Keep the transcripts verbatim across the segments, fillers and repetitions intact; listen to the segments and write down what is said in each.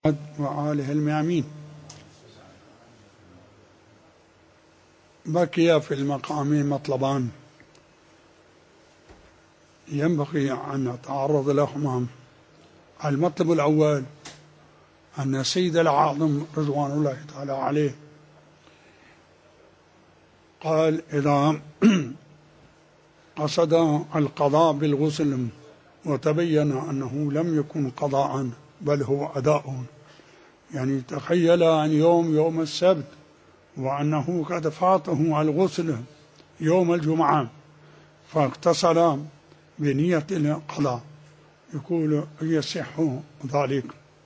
وآله الميامين. بقي في المقام مطلبان ينبغي أن نتعرض لهما. المطلب الأول أن السيد العاظم رضوان الله تعالى عليه قال: إذا قصد القضاء بالغسل وتبين أنه لم يكن قضاء بل هو أداء، يعني تخيل أن يوم يوم السبت وأنه قد فاته الغسل يوم الجمعة فاغتسل بنية القضاء، يقول يصح ذلك.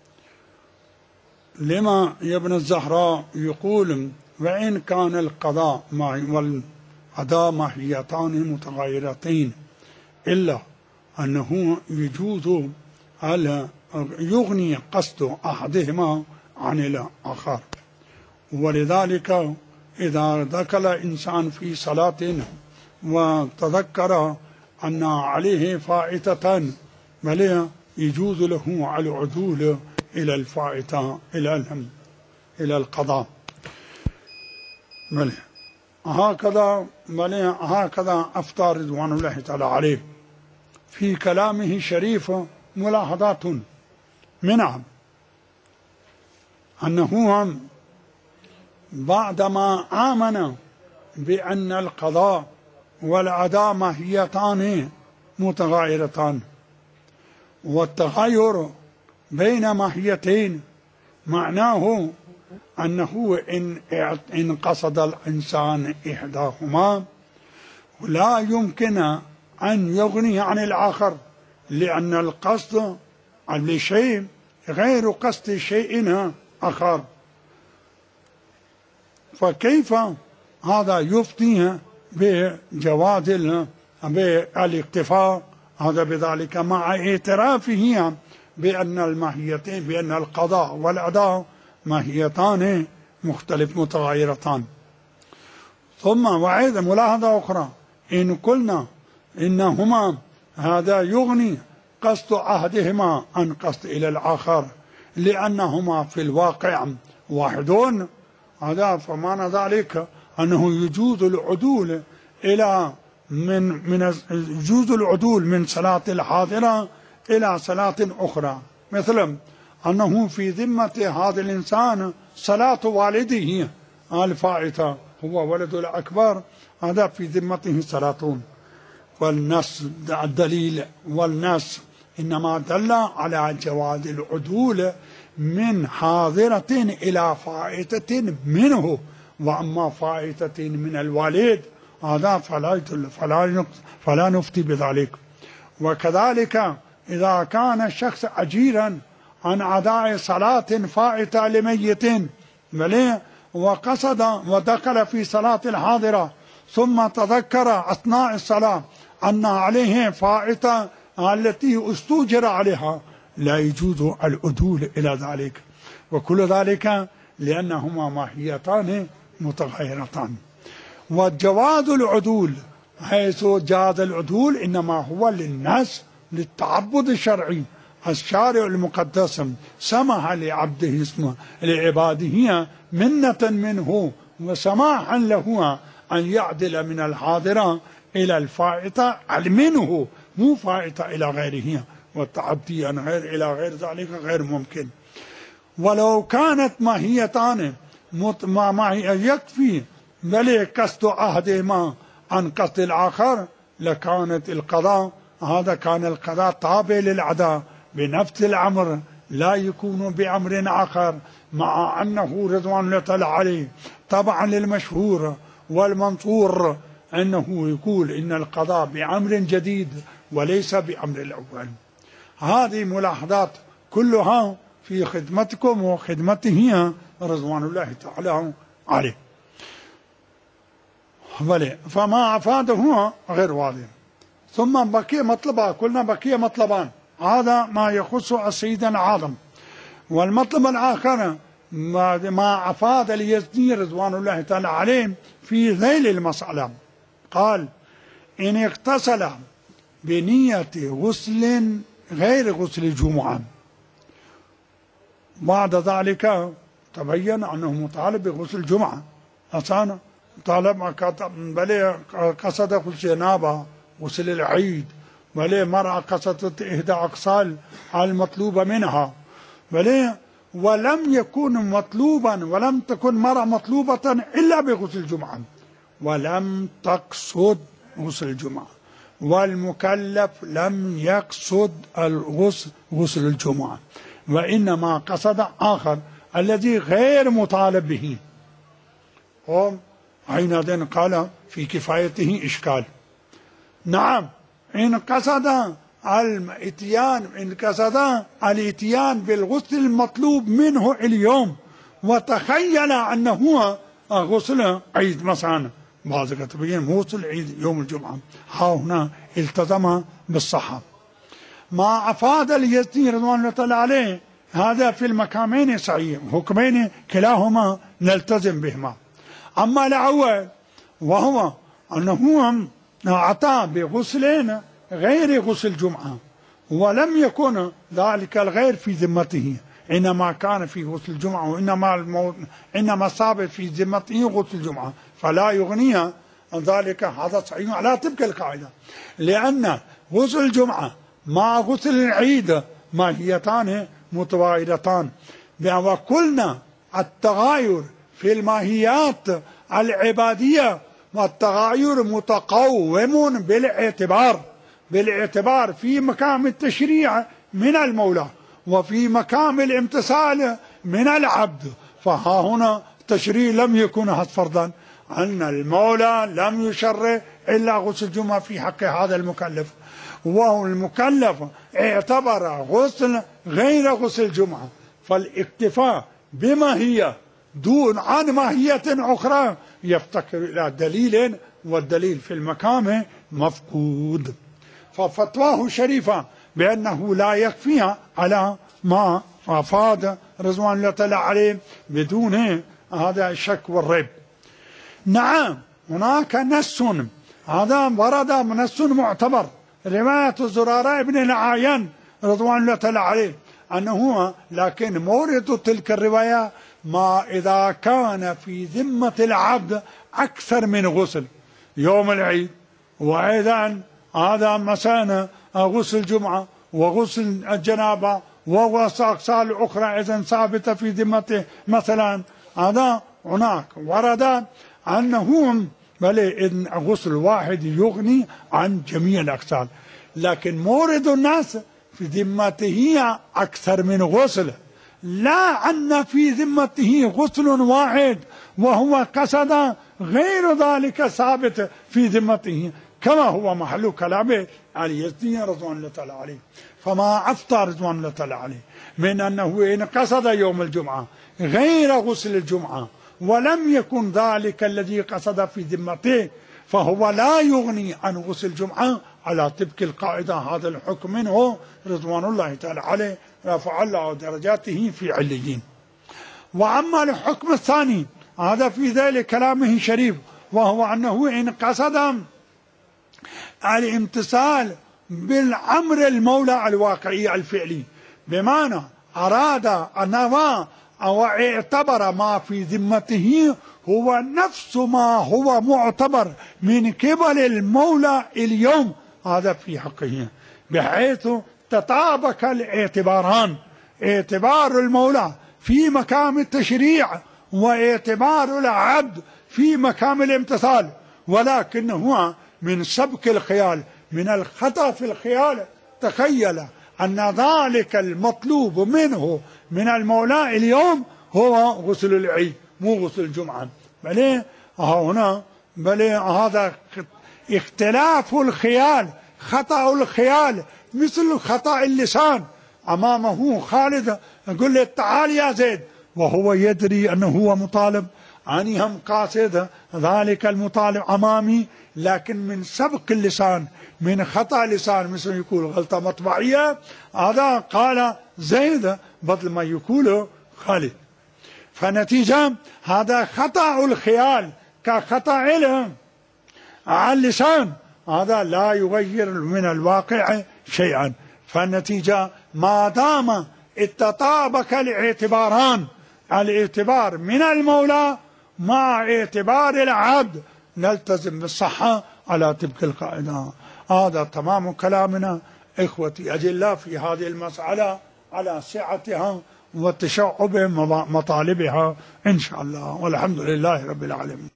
لما يا ابن الزهراء يقول: وإن كان القضاء والأداء ماهيتان متغايرتين إلا أنه يجوز على يغني قصد أحدهما عن الآخر. ولذلك إذا دخل إنسان في صلاة وتذكر أن عليه فائتة بل يجوز له العدول إلى الفائتة إلى إلى القضاء. بل هكذا بل هكذا أفتى رضوان الله تعالى عليه في كلامه الشريف ملاحظات منها أنه بعدما آمن بأن القضاء والأداء ماهيتان متغايرتان، والتغاير بين ماهيتين معناه أنه إن إن قصد الإنسان إحداهما لا يمكن أن يغني عن الآخر، لأن القصد لشيء غير قصد شيء آخر. فكيف هذا يفتي بجواز بالاكتفاء هذا بذلك مع اعترافه بأن الماهيتين بأن القضاء والأداء ماهيتان مختلف متغايرتان. ثم وأيضا ملاحظة أخرى: إن قلنا إنهما هذا يغني قصد أحدهما عن قصد إلى الآخر لأنهما في الواقع واحدون، هذا فمعنى ذلك أنه يجوز العدول إلى من من يجوز العدول من صلاة الحاضرة إلى صلاة أخرى، مثل أنه في ذمة هذا الإنسان صلاة والده الفائتة، هو ولد الأكبر، هذا في ذمته صلاة. والنص الدليل والنص إنما دل على جواز العدول من حاضرة إلى فائتة منه، وأما فائتة من الوالد هذا فلا فلا فلا نفتي بذلك. وكذلك إذا كان الشخص أجيرا عن أداء صلاة فائتة لميت بل وقصد ودخل في صلاة الحاضرة ثم تذكر أثناء الصلاة أن عليه فائتة التي استوجر عليها، لا يجوز العدول إلى ذلك، وكل ذلك لأنهما ماهيتان متغايرتان. وجواز العدول حيث جاز العدول إنما هو للناس للتعبد الشرعي، الشارع المقدس سمح لعبده اسمه لعباده منة منه وسماحا له أن يعدل من الحاضرة إلى الفائتة منه، مو فائتة إلى غيره، والتعدي عن غير إلى غير ذلك غير ممكن. ولو كانت ماهيتان ما يكفي بل قصد أحدهما عن قصد الآخر لكانت القضاء هذا كان القضاء تابع للأداء بنفس الأمر لا يكون بأمر آخر، مع أنه رضوان الله تعالى عليه طبعا للمشهور والمنصور أنه يقول إن القضاء بأمر جديد وليس بأمر الأول. هذه ملاحظات كلها في خدمتكم وخدمته رضوان الله تعالى عليه. بلى فما أفاده غير واضح. ثم بقي مطلبان، قلنا بقي مطلبان، هذا ما يخص السيد العاظم. والمطلب الآخر ما أفاد اليزدي رضوان الله تعالى عليه في ذيل المسألة، قال: إن اغتسل بنية غسل غير غسل الجمعة بعد ذلك تبين أنه مطالب بغسل الجمعة أصلا طالب بلي قصد غسل جنابة غسل العيد بلي مرأة قصدت إحدى أقصال المطلوبة منها بلي ولم يكن مطلوبا ولم تكن مرأة مطلوبة إلا بغسل الجمعة ولم تقصد غسل الجمعة والمكلف لم يقصد الغسل غسل الجمعة وإنما قصد آخر الذي غير مطالب به. حينئذ قال في كفايته إشكال. نعم إن قصد الاتيان إن قصد الاتيان بالغسل المطلوب منه اليوم وتخيل أنه غسل عيد مثلا بعض تبين غسل عيد يوم الجمعة ها هنا التزم بالصحة ما أفاد اليزني رضوان الله عليه هذا في المكامين صحيح حكمين كلاهما نلتزم بهما. أما الأول وهو أنه أعطى بغسلين غير غسل الجمعة ولم يكن ذلك الغير في ذمته إنما كان في غسل الجمعة وإنما المو... إنما ثابت في ذمته غسل الجمعة فلا يغني عن ذلك. هذا صحيح على تلك القاعدة لأن غسل الجمعة مع غسل العيد ماهيتان متغايرتان وقلنا التغاير في الماهيات العبادية والتغاير متقوم بالاعتبار بالاعتبار في مقام التشريع من المولى وفي مقام الامتثال من العبد. فها هنا التشريع لم يكن فرضا أن المولى لم يشرع إلا غسل الجمعة في حق هذا المكلف وهو المكلف اعتبر غسل غير غسل الجمعة فالاكتفاء بما هي دون عن ماهية أخرى يفتقر إلى دليل والدليل في المقام مفقود. ففتواه شريفة بأنه لا يكفي على ما أفاد رضوان الله تعالى عليه بدون هذا الشك والريب. نعم هناك نص هذا ورد نص معتبر رواية زرارة بن العاين رضوان الله تعالى عليه أنه لكن مورد تلك الرواية ما إذا كان في ذمة العبد أكثر من غسل يوم العيد وأيضا هذا مثلا غسل الجمعة وغسل الجنابة وغسل أخرى إذن ثابتة في ذمته مثلا هذا هناك ورد أنهم بل إذن غسل واحد يغني عن جميع الأغسال لكن مورد الناس في ذمته أكثر من غسل لا أن في ذمته غسل واحد وهو قصد غير ذلك ثابت في ذمته كما هو محل كلامه اليزني رضوان الله تعالى عليه. فما أفتى رضوان الله تعالى عليه من أنه إن قصد يوم الجمعة غير غسل الجمعة ولم يكن ذلك الذي قصد في ذمته فهو لا يغني عن غسل الجمعة على تلك القاعدة. هذا الحكم منه رضوان الله تعالى عليه رفع الله درجاته في عليين. وأما الحكم الثاني هذا في ذلك كلامه شريف وهو أنه إن قصد الامتثال بالأمر المولى الواقعي الفعلي بمعنى أراد أنه أو اعتبر ما في ذمته هو نفس ما هو معتبر من قبل المولى اليوم هذا في حقه بحيث تطابق الاعتباران اعتبار المولى في مقام التشريع واعتبار العبد في مقام الامتثال ولكنه من سبك الخيال من الخطأ في الخيال تخيل أن ذلك المطلوب منه من المولى اليوم هو غسل العيد مو غسل الجمعة بل هنا بل هذا اختلاف الخيال خطأ الخيال مثل خطأ اللسان أمامه خالد يقول له تعال يا زيد وهو يدري أنه هو مطالب أني هم قاصد ذلك المطالب أمامي لكن من سبق اللسان من خطأ لسان مثل يقول غلطة مطبعية هذا قال زيد بدل ما يقول خالد. فنتيجة هذا خطأ الخيال كخطأ اللسان هذا لا يغير من الواقع شيئا. فالنتيجة ما دام تطابق الاعتباران، الاعتبار من المولى مع اعتبار العبد، نلتزم بالصحة على تلك القاعدة. هذا تمام كلامنا إخوتي أجلاء في هذه المسألة على سعتها وتشعب مطالبها إن شاء الله، والحمد لله رب العالمين.